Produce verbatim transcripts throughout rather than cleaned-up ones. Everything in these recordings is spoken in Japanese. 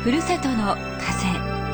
ふるさとの風。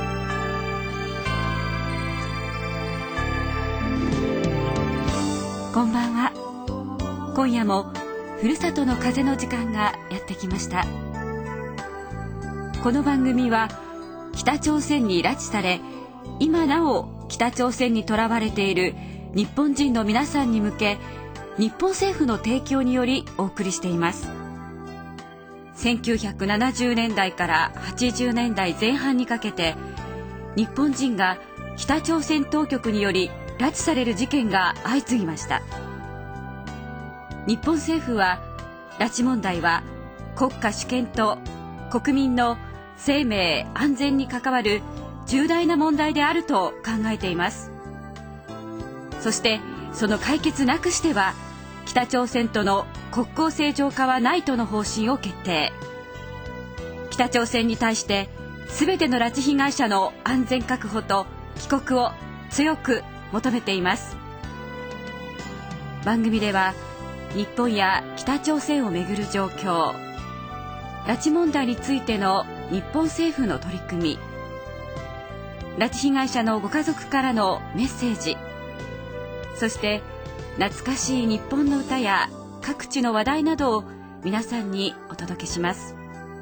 こんばんは。今夜もふるさとの風の時間がやってきました。この番組は北朝鮮に拉致され、今なお北朝鮮にとらわれている日本人の皆さんに向け、日本政府の提供によりお送りしています。せんきゅうひゃくななじゅうねんだいからはちじゅうねんだいぜん半にかけて、日本人が北朝鮮当局により拉致される事件が相次ぎました。日本政府は、拉致問題は国家主権と国民の生命安全に関わる重大な問題であると考えています。そしてその解決なくしては、北朝鮮との国交正常化はないとの方針を決定。北朝鮮に対して全ての拉致被害者の安全確保と帰国を強く求めています。番組では日本や北朝鮮をめぐる状況、拉致問題についての日本政府の取り組み、拉致被害者のご家族からのメッセージ、そして懐かしい日本の歌や各地の話題などを皆さんにお届けします。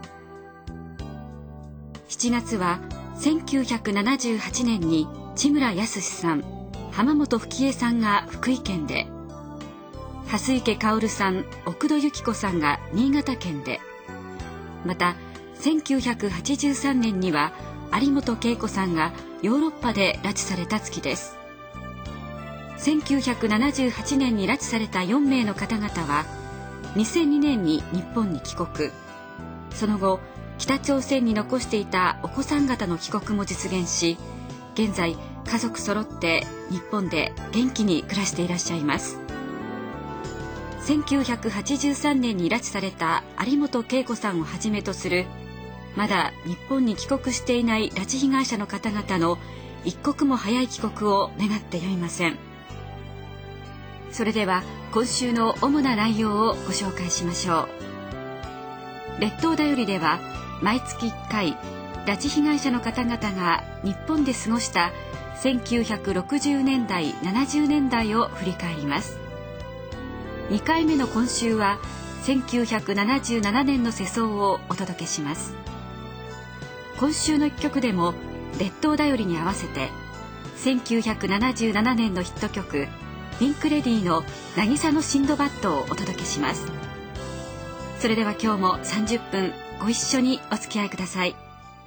しちがつはせんきゅうひゃくななじゅうはちねんに地村保さん、浜本吹江さんが福井県で、蓮池薫さん、奥戸由紀子さんが新潟県で、またせんきゅうひゃくはちじゅうさんねんには有本恵子さんがヨーロッパで拉致された月です。せんきゅうひゃくななじゅうはちねんに拉致されたよんめいの方々はにせんにねんに日本に帰国、その後北朝鮮に残していたお子さん方の帰国も実現し、現在家族揃って日本で元気に暮らしていらっしゃいます。せんきゅうひゃくはちじゅうさんねんに拉致された有本恵子さんをはじめとする、まだ日本に帰国していない拉致被害者の方々の一刻も早い帰国を願ってやみません。それでは今週の主な内容をご紹介しましょう。列島だよりでは毎月いっかい、拉致被害者の方々が日本で過ごしたせんきゅうひゃくろくじゅうねんだい、ななじゅうねんだいを振り返ります。にかいめの今週はせんきゅうひゃくななじゅうななねんの世相をお届けします。今週のいっきょくでも列島だよりに合わせてせんきゅうひゃくななじゅうななねんのヒット曲ピンク・レディーの渚のシンドバッドをお届けします。それでは今日もさんじゅっぷんご一緒にお付き合いください。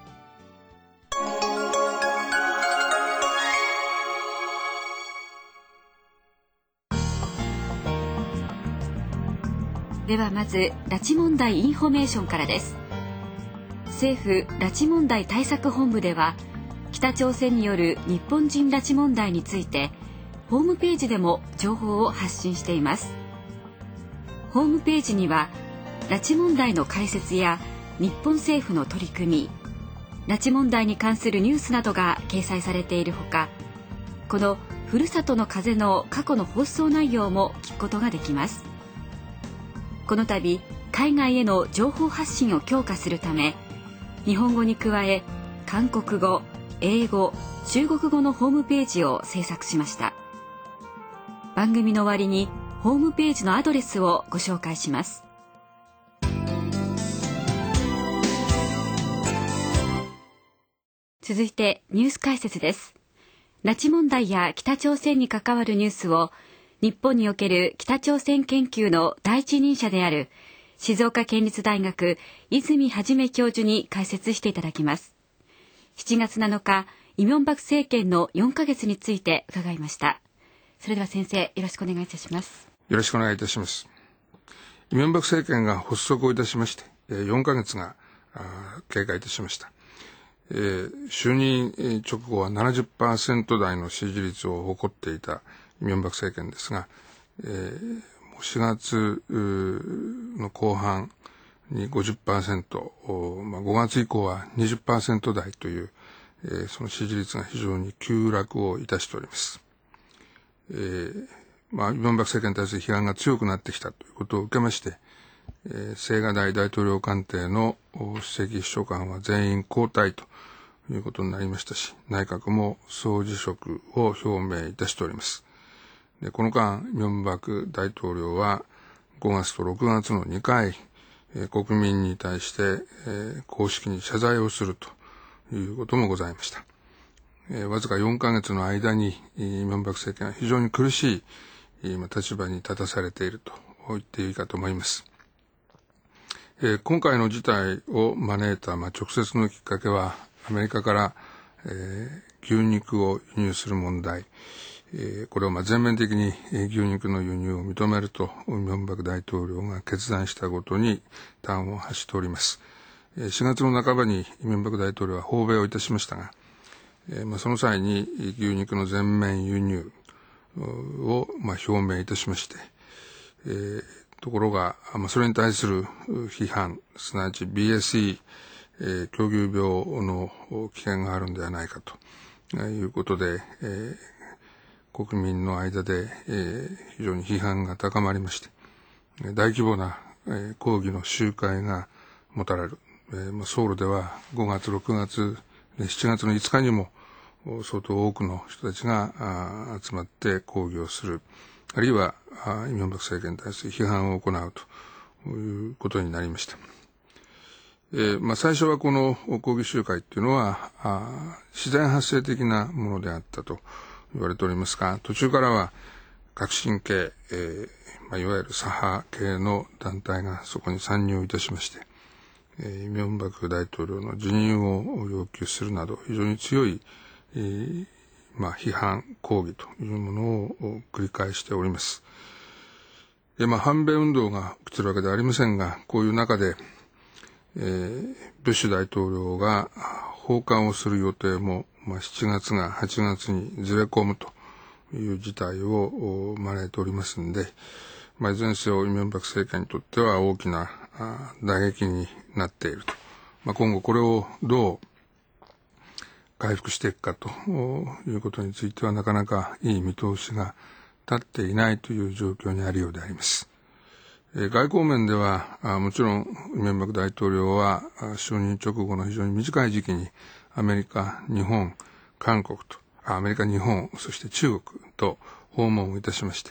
ではまず拉致問題インフォメーションからです。政府拉致問題対策本部では、北朝鮮による日本人拉致問題についてホームページでも情報を発信しています。ホームページには拉致問題の解説や日本政府の取り組み、拉致問題に関するニュースなどが掲載されているほか、このふるさとの風の過去の放送内容も聞くことができます。この度海外への情報発信を強化するため、日本語に加え韓国語、英語、中国語のホームページを制作しました。番組の終わりにホームページのアドレスをご紹介します。続いてニュース解説です。拉致問題や北朝鮮に関わるニュースを日本における北朝鮮研究の第一人者である静岡県立大学泉元教授に解説していただきます。しちがつなのか、イ・ミョンバク政権のよんかげつについて伺いました。それでは先生、よろしくお願いいたします。 よろしくお願いいたします。イ・ミョンバク政権が発足をいたしましてよんかげつが経過いたしました。えー、就任直後は ななじゅっパーセント 台の支持率を誇っていたイ・ミョンバク政権ですが、えー、しがつの後半に ごじゅっパーセント、まあ、ごがつ以降は にじゅっパーセント 台という、えー、その支持率が非常に急落をいたしております。えーまあ、イ・ミョンバク政権に対する批判が強くなってきたということを受けまして、 えー、青瓦台大統領官邸の首席秘書官は全員交代ということになりましたし、内閣も総辞職を表明いたしております。でこの間、ミョンバク大統領はごがつとろくがつのにかい、えー、国民に対して、えー、公式に謝罪をするということもございました。えー、わずかよんかげつの間にミョンバク政権は非常に苦しい今立場に立たされていると言っていいかと思います。えー、今回の事態を招いた、まあ、直接のきっかけはアメリカから、えー、牛肉を輸入する問題、えー、これをまあ全面的に牛肉の輸入を認めるとミョンバク大統領が決断したことに端を発しております。しがつの半ばにミョンバク大統領は訪米をいたしましたが、えーまあ、その際に牛肉の全面輸入をまあ表明いたしまして、えー、ところが、まあ、それに対する批判、すなわち ビーエスイー、えー、狂牛病の危険があるんではないかということで、えー国民の間で、えー、非常に批判が高まりまして、大規模な、えー、抗議の集会が持たれる。えー、ソウルではごがつ、ろくがつ、しちがつのいつかにも相当多くの人たちが集まって抗議をする。あるいは、イ・ミョンバク政権に対する批判を行うということになりました。えーまあ、最初はこの抗議集会っていうのは自然発生的なものであったと言われておりますが、途中からは革新系、えーまあ、いわゆる左派系の団体がそこに参入いたしまして、えー、ミョンバク大統領の辞任を要求するなど非常に強い、えーまあ、批判抗議というものを繰り返しております。で、まあ、反米運動が起きているわけではありませんが、こういう中で、えー、ブッシュ大統領が訪韓をする予定もまあ、しちがつがはちがつにずれ込むという事態を招いておりますので、まあ、いずれにせよ、イ・ミョンバク政権にとっては大きな打撃になっていると。まあ、今後これをどう回復していくかということについてはなかなかいい見通しが立っていないという状況にあるようであります。えー、外交面ではもちろんイ・ミョンバク大統領は就任直後の非常に短い時期にアメリカ、日本、韓国と、アメリカ、日本、そして中国と訪問をいたしまして、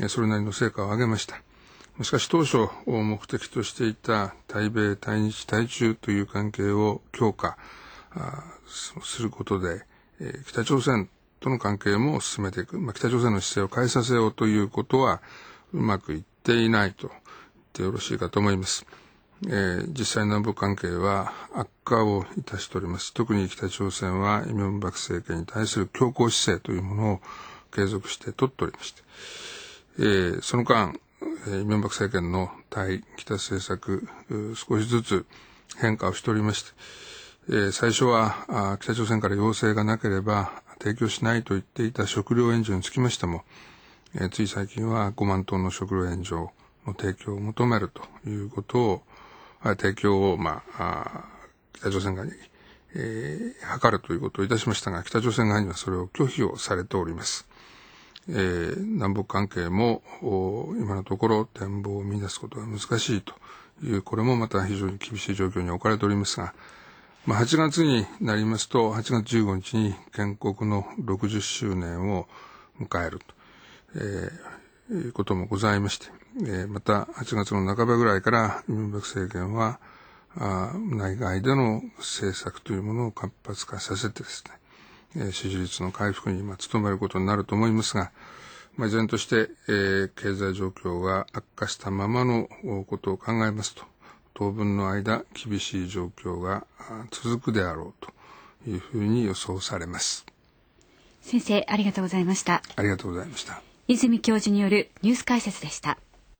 それなりの成果を上げました。しかし当初目的としていた対米、対日、対中という関係を強化することで、北朝鮮との関係も進めていく、まあ、北朝鮮の姿勢を変えさせようということはうまくいっていないと言ってよろしいかと思います。えー、実際南北関係は悪化をいたしております。特に北朝鮮はイ・ミョンバク政権に対する強硬姿勢というものを継続して取っておりまして、えー、その間、えー、イ・ミョンバク政権の対北政策少しずつ変化をしておりまして、えー、最初は北朝鮮から要請がなければ提供しないと言っていた食料援助につきましても、えー、つい最近はごまんトンの食料援助の提供を求めるということを提供を、まあ、北朝鮮側に、えー、図るということをいたしましたが、北朝鮮側にはそれを拒否をされております。えー、南北関係も今のところ展望を見出すことが難しいという、これもまた非常に厳しい状況に置かれておりますが、まあ、はちがつになりますと、はちがつじゅうごにちに建国のろくじゅっしゅうねんを迎えると、えー、いうこともございまして、えー、またはちがつの半ばぐらいからイ・ミョンバク政権はあ内外での政策というものを活発化させてですね、えー、支持率の回復にまあ努めることになると思いますが、まあ、依然として、えー、経済状況が悪化したままのことを考えますと、当分の間厳しい状況が続くであろうというふうに予想されます。 先生、ありがとうございました。 ありがとうございました。 泉教授によるニュース解説でした。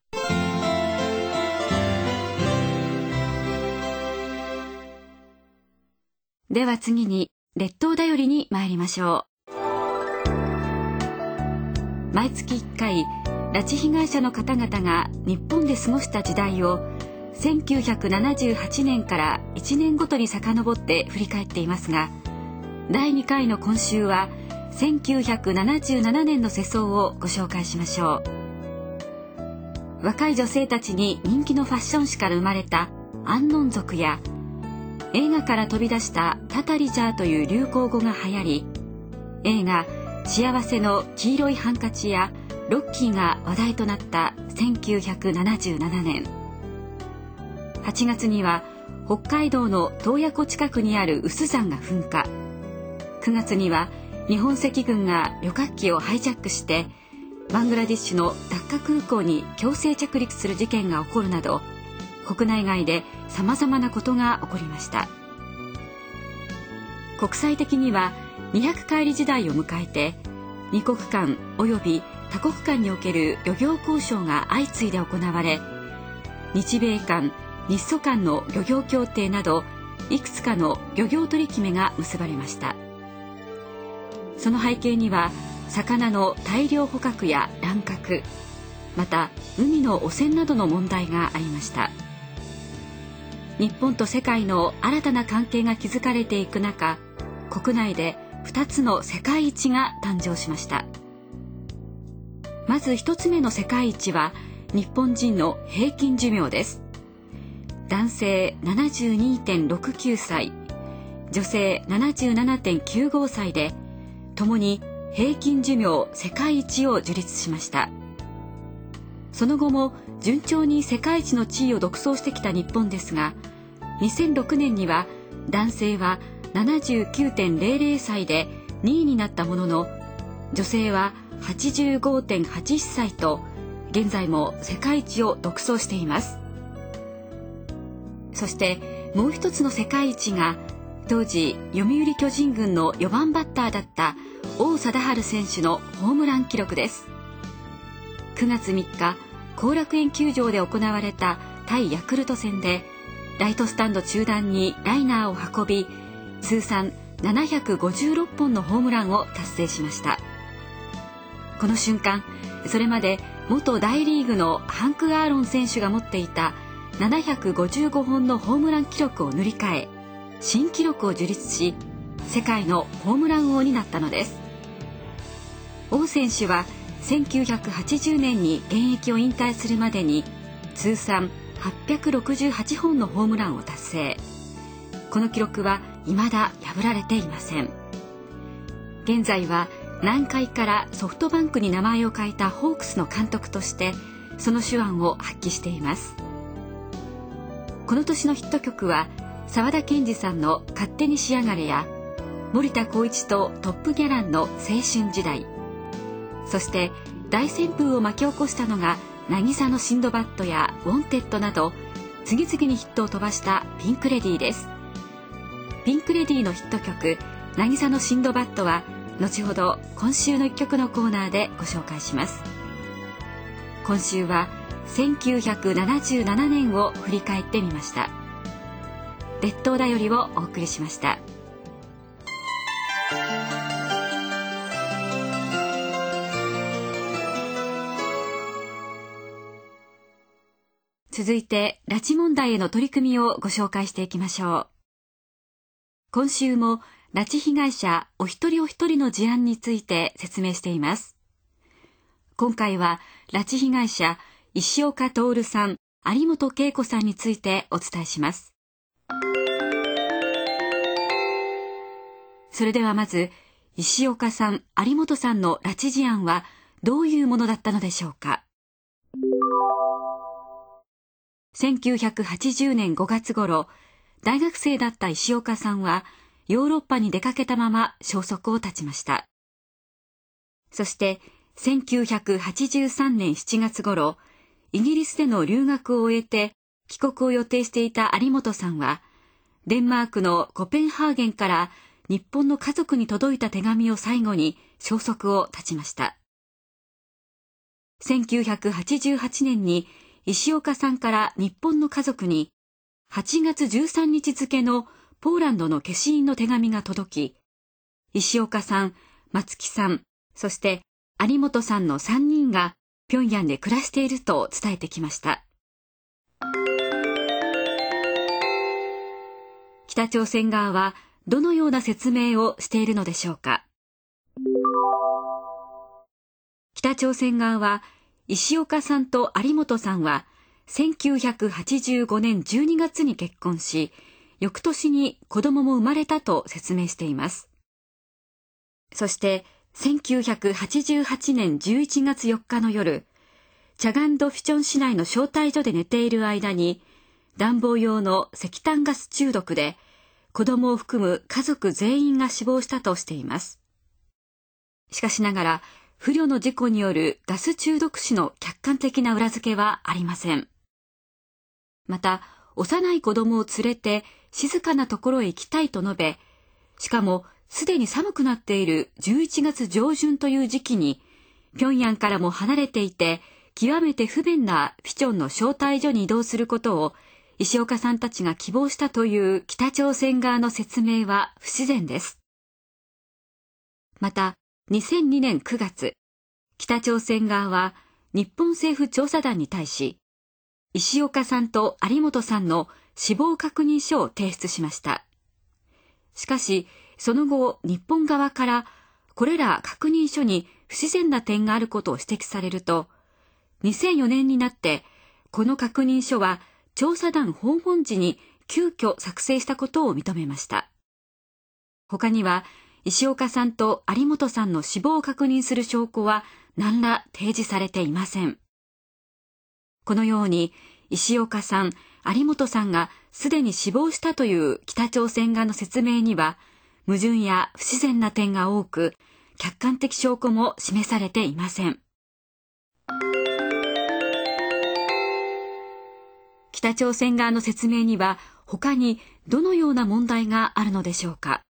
では次に列島だよりに参りましょう。毎月いっかい、拉致被害者の方々が日本で過ごした時代をせんきゅうひゃくななじゅうはちねんからいちねんごとに遡って振り返っていますが、だいにかいの今週はせんきゅうひゃくななじゅうななねんの世相をご紹介しましょう。 若い女性たちに人気のファッション誌から生まれたアンノン族や、映画から飛び出したタタリジャーという流行語が流行り、映画幸せの黄色いハンカチやロッキーが話題となったせんきゅうひゃくななじゅうななねん。はちがつには北海道の洞爺湖近くにある有珠山が噴火。くがつには日本赤軍が旅客機をハイジャックしてバングラディッシュのダッカ空港に強制着陸する事件が起こるなど、国内外で様々なことが起こりました。国際的にはにひゃくかいり時代を迎えて、二国間及び多国間における漁業交渉が相次いで行われ、日米間、日ソ間の漁業協定などいくつかの漁業取り決めが結ばれました。その背景には魚の大量捕獲や乱獲、また海の汚染などの問題がありました。日本と世界の新たな関係が築かれていく中、国内でふたつの世界一が誕生しました。まずひとつめの世界一は日本人の平均寿命です。男性 ななじゅうにてんろくきゅうさい、女性 ななじゅうななてんきゅうごさいで、ともに平均寿命世界一を樹立しました。その後も順調に世界一の地位を独走してきた日本ですが、にせんろくねんには男性は ななじゅうきゅうてんぜろぜろさいでにいになったものの、女性は はちじゅうごてんはちいっさいと現在も世界一を独走しています。そしてもう一つの世界一が、当時読売巨人軍のよんばんバッターだった王貞治選手のホームラン記録です。くがつみっか、後楽園球場で行われた対ヤクルト戦で、ライトスタンド中段にライナーを運び、通算ななひゃくごじゅうろっぽんのホームランを達成しました。この瞬間、それまで元大リーグのハンク・アーロン選手が持っていたななひゃくごじゅうごほんのホームラン記録を塗り替え、新記録を樹立し、世界のホームラン王になったのです。王選手はせんきゅうひゃくはちじゅうねんに現役を引退するまでに通算はっぴゃくろくじゅうはちほんのホームランを達成。この記録は未だ破られていません。現在は南海からソフトバンクに名前を変えたホークスの監督としてその手腕を発揮しています。この年のヒット曲は沢田研二さんの勝手にしやがれや、森田光一とトップギャランの青春時代、そして大旋風を巻き起こしたのが渚のシンドバッドやウォンテッドなど次々にヒットを飛ばしたピンクレディーです。ピンクレディーのヒット曲渚のシンドバッドは後ほど今週の一曲のコーナーでご紹介します。今週はせんきゅうひゃくななじゅうななねんを振り返ってみました。列島だよりをお送りしました。続いて拉致問題への取り組みをご紹介していきましょう。今週も拉致被害者お一人お一人の事案について説明しています。今回は拉致被害者石岡徹さん、有本恵子さんについてお伝えします。それではまず石岡さん、有本さんの拉致事案はどういうものだったのでしょうか。せんきゅうひゃくはちじゅうねんごがつ頃、大学生だった石岡さんはヨーロッパに出かけたまま消息を絶ちました。そしてせんきゅうひゃくはちじゅうさんねんしちがつ頃、イギリスでの留学を終えて帰国を予定していた有本さんは、デンマークのコペンハーゲンから日本の家族に届いた手紙を最後に消息を絶ちました。せんきゅうひゃくはちじゅうはちねんに石岡さんから日本の家族にはちがつじゅうさんにち付のポーランドの消印の手紙が届き、石岡さん、松木さん、そして有本さんのさんにんが平壌で暮らしていると伝えてきました。北朝鮮側はどのような説明をしているのでしょうか。北朝鮮側は石岡さんと有本さんはせんきゅうひゃくはちじゅうごねんじゅうにがつに結婚し、翌年に子供も生まれたと説明しています。そしてせんきゅうひゃくはちじゅうはちねんじゅういちがつよっかの夜、チャガンドフィチョン市内の招待所で寝ている間に、暖房用の石炭ガス中毒で子供を含む家族全員が死亡したとしています。しかしながら、不慮の事故によるガス中毒死の客観的な裏付けはありません。また、幼い子供を連れて静かなところへ行きたいと述べ、しかもすでに寒くなっているじゅういちがつ上旬という時期に、平壌からも離れていて極めて不便なフィチョンの招待所に移動することを石岡さんたちが希望したという北朝鮮側の説明は不自然です。また、にせんにねんくがつ、北朝鮮側は日本政府調査団に対し、石岡さんと有本さんの死亡確認書を提出しました。しかし、その後、日本側からこれら確認書に不自然な点があることを指摘されると、にせんよねんになってこの確認書は調査団訪問時に急遽作成したことを認めました。他には石岡さんと有本さんの死亡を確認する証拠は何ら提示されていません。このように石岡さん、有本さんがすでに死亡したという北朝鮮側の説明には矛盾や不自然な点が多く、客観的証拠も示されていません。北朝鮮側の説明には他にどのような問題があるのでしょうか。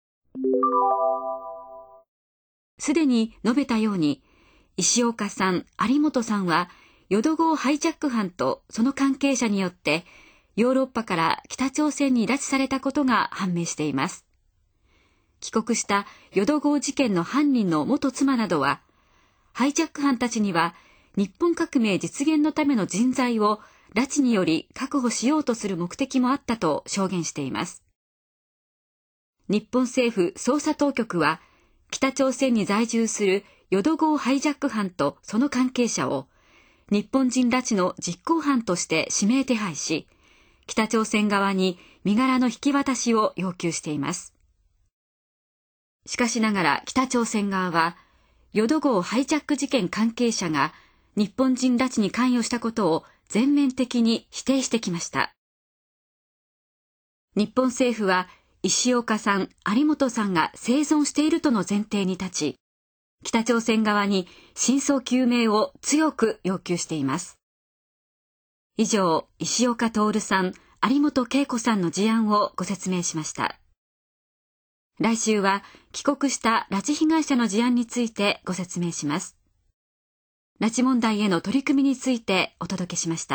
すでに述べたように、石岡さん、有本さんは淀号ハイジャック犯とその関係者によってヨーロッパから北朝鮮に拉致されたことが判明しています。帰国した淀号事件の犯人の元妻などは、ハイジャック犯たちには日本革命実現のための人材を拉致により確保しようとする目的もあったと証言しています。日本政府捜査当局は、北朝鮮に在住する淀号ハイジャック犯とその関係者を日本人拉致の実行犯として指名手配し、北朝鮮側に身柄の引き渡しを要求しています。しかしながら北朝鮮側は、淀号ハイジャック事件関係者が日本人拉致に関与したことを全面的に否定してきました。日本政府は石岡さん、有本さんが生存しているとの前提に立ち、北朝鮮側に真相究明を強く要求しています。以上、石岡徹さん、有本恵子さんの事案をご説明しました。来週は帰国した拉致被害者の事案についてご説明します。拉致問題への取り組みについてお届けしました。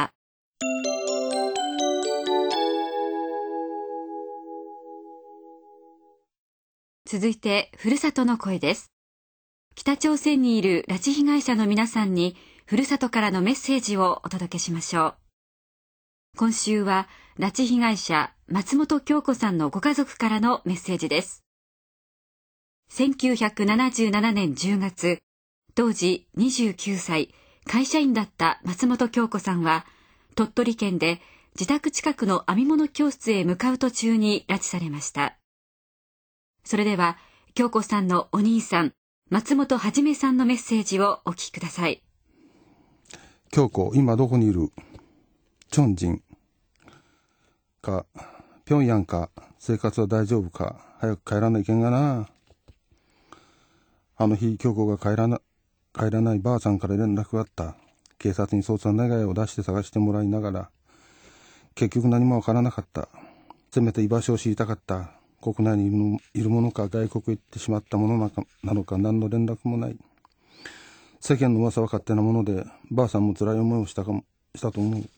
続いて、ふるさとの声です。北朝鮮にいる拉致被害者の皆さんに、ふるさとからのメッセージをお届けしましょう。今週は、拉致被害者、松本京子さんのご家族からのメッセージです。せんきゅうひゃくななじゅうななねんじゅうがつ、当時にじゅうきゅうさい、会社員だった松本京子さんは、鳥取県で自宅近くの編み物教室へ向かう途中に拉致されました。それでは、京子さんのお兄さん、松本はじめさんのメッセージをお聞きください。 京子、今どこにいる？チョンジンか、平壌か、生活は大丈夫か、早く帰らないけんがな。あの日、京子が帰らな、帰らないばあさんから連絡があった。警察に捜査願いを出して探してもらいながら、結局何もわからなかった。せめて居場所を知りたかった。国内にいるの、いるものか、外国へ行ってしまったものなかなのか、何の連絡もない。世間の噂は勝手なもので、ばあさんも辛い思いをしたかも、したと思う。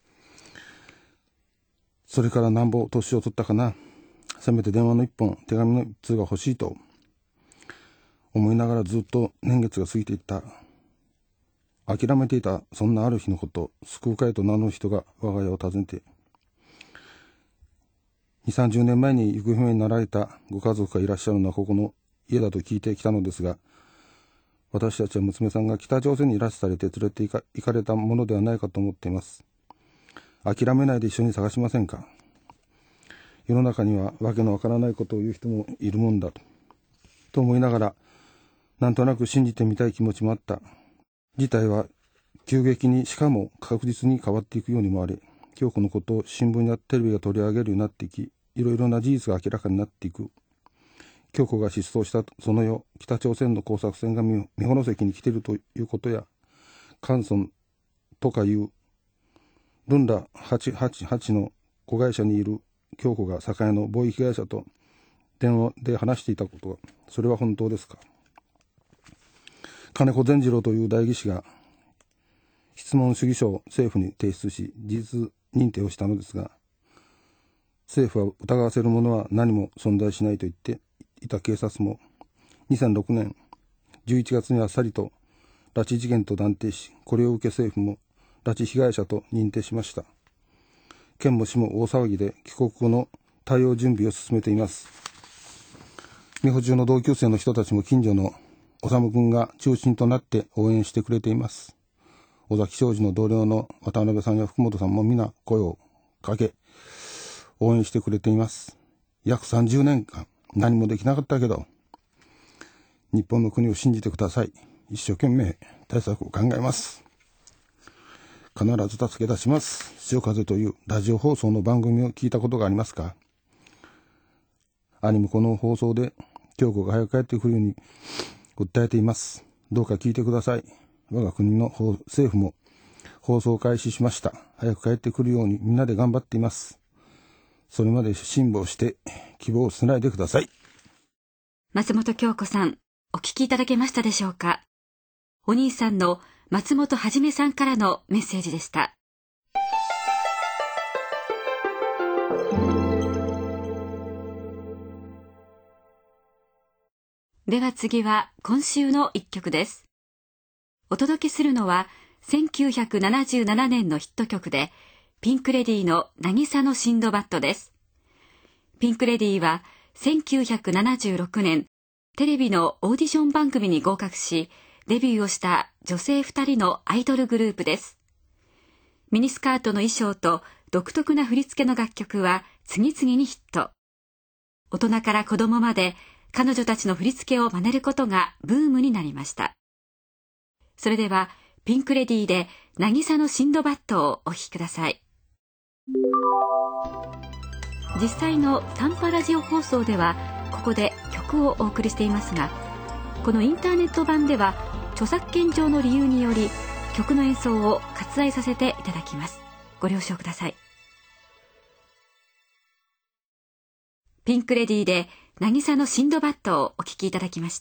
それからなんぼ年を取ったかな。せめて電話の一本、手紙の一通が欲しいと思いながらずっと年月が過ぎていった。諦めていたそんなある日のこと、救う会と名乗る人が我が家を訪ねて、に、さんじゅうねんまえに行方不明になられたご家族がいらっしゃるのはここの家だと聞いてきたのですが、 私たちは娘さんが北朝鮮に拉致されて連れて行か、行かれたものではないかと思っています。諦めないで一緒に探しませんか。世の中にはわけのわからないことを言う人もいるもんだと、と思いながら、なんとなく信じてみたい気持ちもあった。事態は急激にしかも確実に変わっていくようにもあり、京子のことを新聞やテレビが取り上げるようになっていき、いろいろな事実が明らかになっていく。京子が失踪したその夜、北朝鮮の工作船が三保関に来ているということや、関村とかいうルンダはちはちはちの子会社にいる京子が酒屋の貿易会社と電話で話していたことは、それは本当ですか。金子善次郎という代議士が質問主義書を政府に提出し、事実認定をしたのですが、政府は疑わせるものは何も存在しないと言っていた警察も、にせんろくねんじゅういちがつにあっさりと拉致事件と断定し、これを受け政府も拉致被害者と認定しました。県も市も大騒ぎで帰国後の対応準備を進めています。美保中の同級生の人たちも近所の修君が中心となって応援してくれています。尾崎商事の同僚の渡辺さんや福本さんも皆声をかけ応援してくれています。約さんじゅうねんかん何もできなかったけど、日本の国を信じてください。一生懸命対策を考えます。必ず助け出します。潮風というラジオ放送の番組を聞いたことがありますか。兄もこの放送で京子が早く帰ってくるように訴えています。どうか聞いてください。我が国の政府も放送を開始しました。早く帰ってくるようにみんなで頑張っています。それまで辛抱して希望をつないでください。 松本京子さん、お聞きいただけましたでしょうか。お兄さんの松本はじめさんからのメッセージでした。では次は今週の一曲です。お届けするのはせんきゅうひゃくななじゅうななねんのヒット曲で、ピンクレディーの渚のシンドバッドです。ピンクレディーはせんきゅうひゃくななじゅうろくねん、テレビのオーディション番組に合格し、デビューをした女性ふたりのアイドルグループです。ミニスカートの衣装と独特な振り付けの楽曲は次々にヒット。大人から子供まで彼女たちの振り付けを真似ることがブームになりました。それではピンクレディーで渚のシンドバッドをお聴きください。実際の短波ラジオ放送ではここで曲をお送りしていますが、このインターネット版では著作権上の理由により曲の演奏を割愛させていただきます。ご了承ください。ピンクレディーで渚のシンドバッドをお聴きいただきました。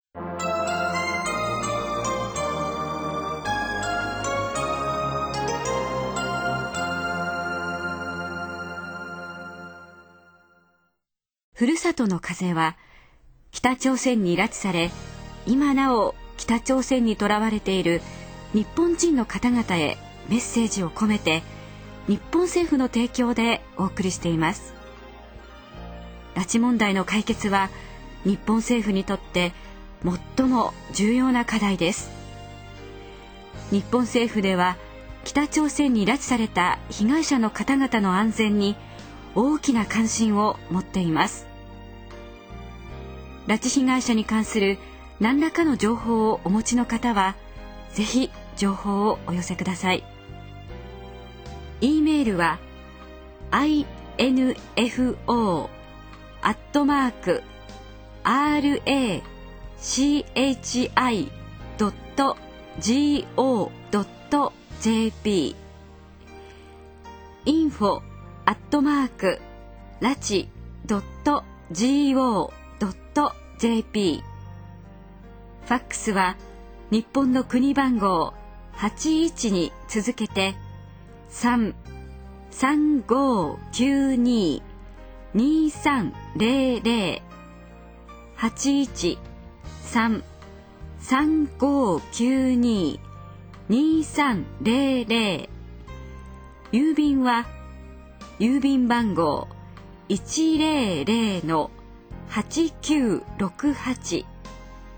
ふるさとの風は北朝鮮に拉致され、今なお北朝鮮に囚われている日本人の方々へメッセージを込めて、日本政府の提供でお送りしています。拉致問題の解決は日本政府にとって最も重要な課題です。日本政府では北朝鮮に拉致された被害者の方々の安全に大きな関心を持っています。拉致被害者に関する何らかの情報をお持ちの方は、ぜひ情報をお寄せください。E メールは アイエヌエフオー アットマーク アールエーシーエイチアイ ドット ジーオー ドット ジェーピー インフォ アットマーク ラチ ドット ジーオー ドット ジェーピー。 ファックスは日本の国番号はちいちに続けてさん さんごきゅうに にさんゼロゼロ はちいち さん さんごきゅうに にさんゼロゼロ。郵便は郵便番号 いちゼロゼロのはちきゅうろくはち。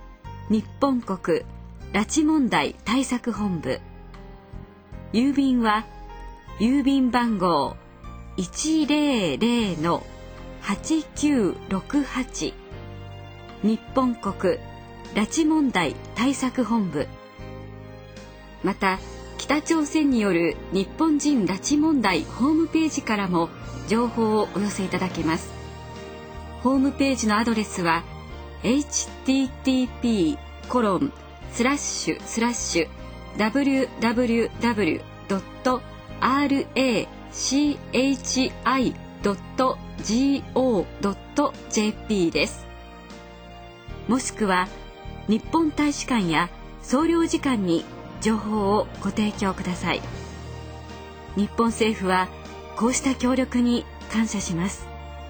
日本国拉致問題対策本部。郵便は郵便番号 いちぜろぜろのはちきゅうろくはち 日本国拉致問題対策本部。また北朝鮮による日本人拉致問題ホームページからも情報をお寄せいただけます。ホームページのアドレスは エイチティーティーピーコロンスラッシュスラッシュダブリューダブリューダブリュードットアールエーシーエイチアイドットジーオードットジェーピー です。もしくは日本大使館や総領事館に情報をご提供ください。日本政府はこうした協力に感謝します。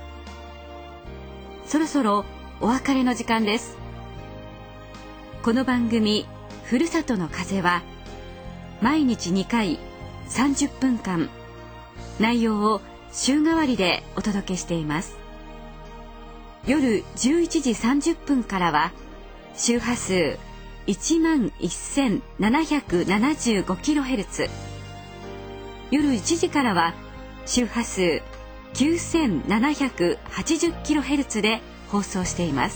そろそろお別れの時間です。この番組ふるさとの風は毎日にかいさんじゅっぷんかん内容を週替わりでお届けしています。夜じゅういちじさんじゅっぷんからは周波数 いちまんせんななひゃくななじゅうごキロヘルツ、 夜いちじからは周波数 きゅうせんななひゃくはちじゅうキロヘルツ で放送しています。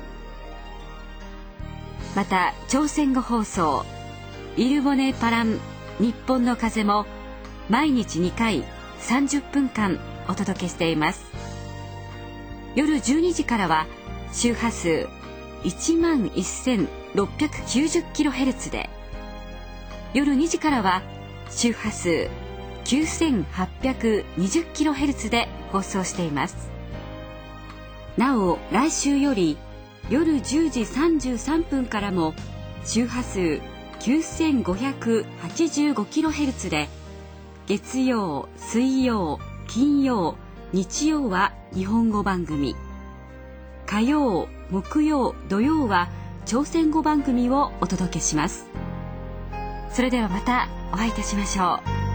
また朝鮮語放送イルボネパラン日本の風も毎日にかいさんじゅっぷんかんお届けしています。夜じゅうにじからは周波数 いちまんせんろっぴゃくきゅうじゅうキロヘルツ で、夜にじからは周波数 きゅうせんはっぴゃくにじゅうキロヘルツ で放送しています。なお来週より夜じゅうじさんじゅうさんぷんからも周波数 きゅうせんごひゃくはちじゅうごキロヘルツ で、月曜、水曜、金曜、日曜は日本語番組、火曜、木曜、土曜は朝鮮語番組をお届けします。それではまたお会いいたしましょう。